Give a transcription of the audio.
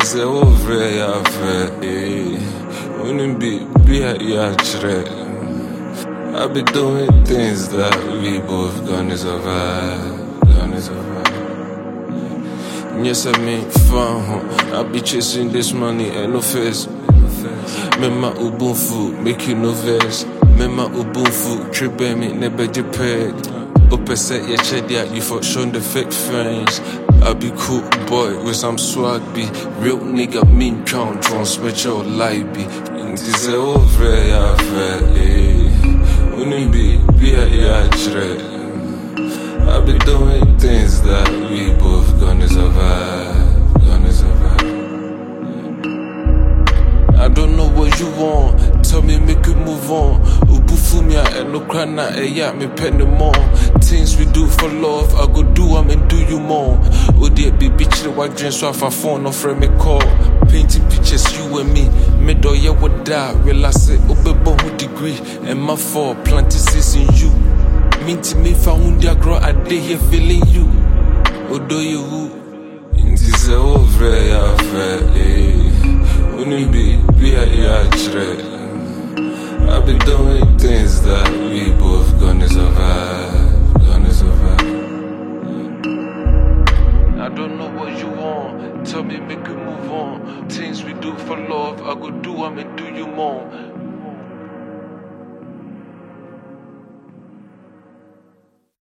say over ya fe. Wouldn't be at ya tre. I be doing things that we both gonna survive. Gonna survive. Yes, I mean fun. I be chasing this money and no face. Me ma ubunfu, make you no vex. Me ma ubunfu, tribe me never depeg. Opposite your chedia, you for showing the fake friends. I be cool boy with some swag be real nigga mean count transmit your life be. This is over ya fe. Wouldn't be at ya tre. I be doing things that we both gonna survive. Gonna survive. I don't know what you want. Tell me, make it move on. Ubufumia and no cry na eya me penny more. Things we do for love, I go do them and do you more. Odi be bitch the white dreams so I phone no friend me call. Painting pictures you and me. Me do ya would die. Realize it obebo who degree and my fall planted seeds in you. Mean to me found ya grow a day here feeling you. Odo you who in this over ya fe. Wouldn't be at ya tre. I be doing things that we both gonna survive. Gonna survive. I don't know what you want. Tell me, make it move on. Things we do for love, I go do them and do you more.